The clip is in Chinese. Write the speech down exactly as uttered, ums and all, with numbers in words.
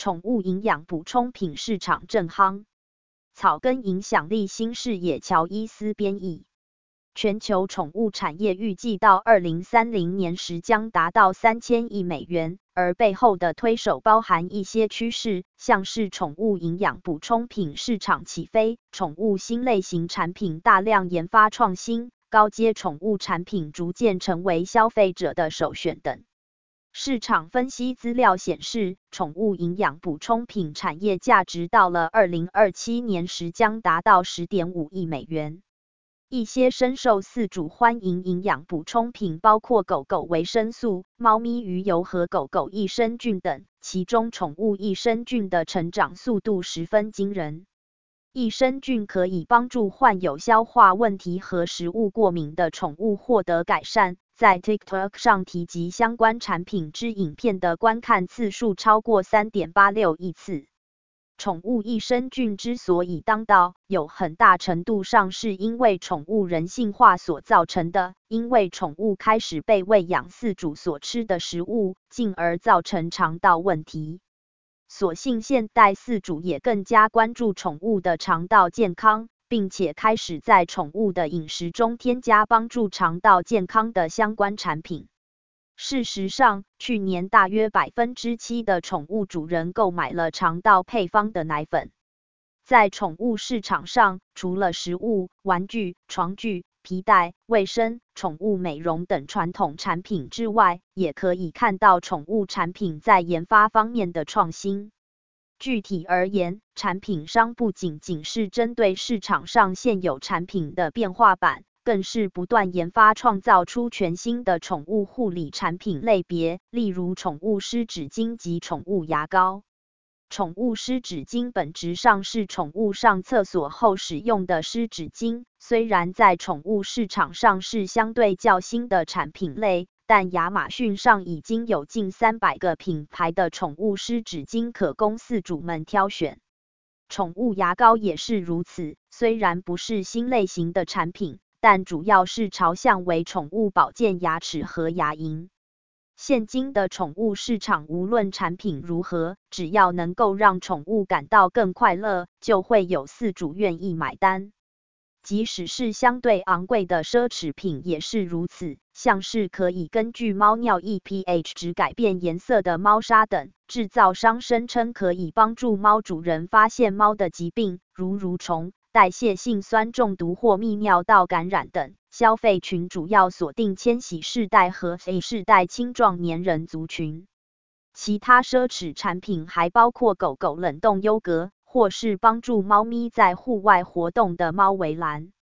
宠物营养补充品市场正夯。草根影响力新视野乔伊斯编译。全球宠物产业预计到二零三零年时将达到三千亿美元，而背后的推手包含一些趋势，像是宠物营养补充品市场起飞、宠物新类型产品大量研发创新、高阶宠物产品逐渐成为消费者的首选等。市场分析资料显示，宠物营养补充品产业价值到了二零二七年时将达到 十点五亿美元。一些深受饲主欢迎营养补充品包括狗狗维生素、猫咪鱼油和狗狗益生菌等，其中宠物益生菌的成长速度十分惊人。益生菌可以帮助患有消化问题和食物过敏的宠物获得改善。在 TikTok 上提及相关产品之影片的观看次数超过 三点八六亿次。宠物益生菌之所以当道，有很大程度上是因为宠物人性化所造成的，因为宠物开始被喂养饲主所吃的食物，进而造成肠道问题。所幸现代饲主也更加关注宠物的肠道健康，并且开始在宠物的饮食中添加帮助肠道健康的相关产品。事实上，去年大约 百分之七 的宠物主人购买了肠道配方的奶粉。在宠物市场上，除了食物、玩具、床具、皮带、卫生、宠物美容等传统产品之外，也可以看到宠物产品在研发方面的创新。具体而言，产品商不仅仅是针对市场上现有产品的变化版，更是不断研发创造出全新的宠物护理产品类别，例如宠物湿纸巾及宠物牙膏。宠物湿纸巾本质上是宠物上厕所后使用的湿纸巾，虽然在宠物市场上是相对较新的产品类，但亚马逊上已经有近三百个品牌的宠物湿纸巾可供饲主们挑选。宠物牙膏也是如此，虽然不是新类型的产品，但主要是朝向为宠物保健牙齿和牙龈。现今的宠物市场无论产品如何，只要能够让宠物感到更快乐，就会有饲主愿意买单。即使是相对昂贵的奢侈品也是如此，像是可以根据猫尿液 pH 值改变颜色的猫砂等，制造商声称可以帮助猫主人发现猫的疾病，如蠕虫、代谢性酸中毒或泌尿道感染等。消费群主要锁定千禧世代和 Z 世代青壮年人族群。其他奢侈产品还包括狗狗冷冻优格，或是帮助猫咪在户外活动的猫围栏。